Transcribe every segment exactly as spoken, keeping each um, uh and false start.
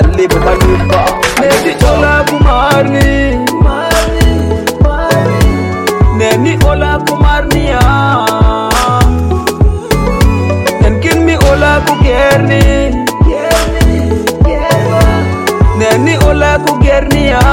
live malipa. Neni ola kumarni, neni ola kumarniya. Nenkin mi ola kugerni, neni ola kugerniya.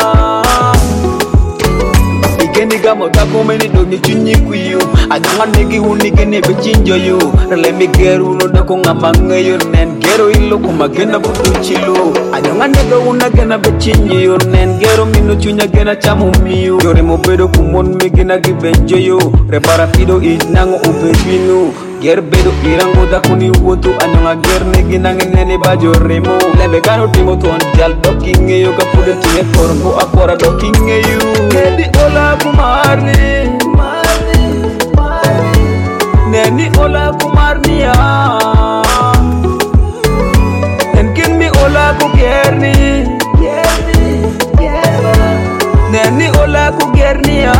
Igeni gamo tako meni dongi chunyi kuyu. Ajangan negi huni geni bechinjo yu. Rele mi geru no dako ngamange yu. Nen gero ilo kuma gena butu chilu. Ajangan nega una gena bechinjo yu. Nen gero minu chunya gena chamu miyu. Yore mo bedo kumon mi gena gibenjo yu. Repara pido inango ube binu. Ger bedo irango dako ni wotu. Anyonga ger negi nange nene bajo remo. Lebe gano timo tuan jal dokinge yu. Kapude tine korbo akora dokinge yu. Nedi ola kumarni, neni ola kumarniya. Nenkin mi ola kugerni, neni ola kugerniya.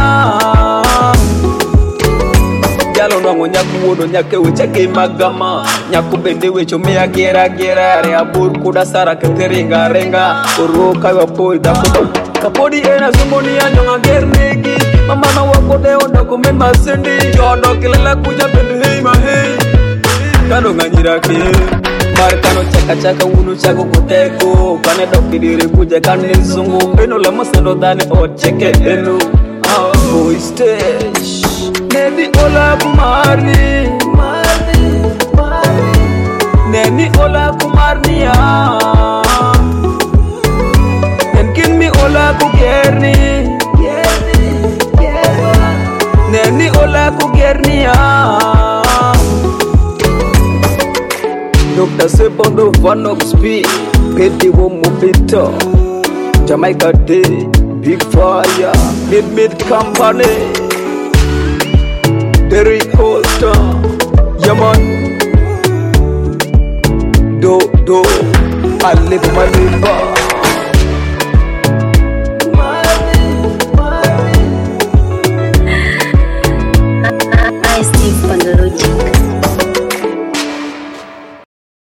Jalo nwango nyaku wono nyake weche ke magama. Nyaku bende wecho mea gera gera. Re abur kuda sara kete renga renga. Oro kaiwa poi dako kapodi ena sumoni anyonga gernegi. Mama na wakode onda kume masendi. Jodo kilela kuja bende hei mahei. Kano nganyira ke Markano chaka chaka unu chako kuteko. Kane doki dire kuja kane zungu. Eno la masendo dane o cheke enu. Boy stage Neni ola kumarni, neni ola kumarniya. Nenkin mi ola kugerni, neni ola kugerniya. Doctor Sepondo Vanox P, Peti Womo Pito, Jamaica Day, Big Fire, Mid Mid Company. Derrick Holster, Yaman, Do Do, I live my life.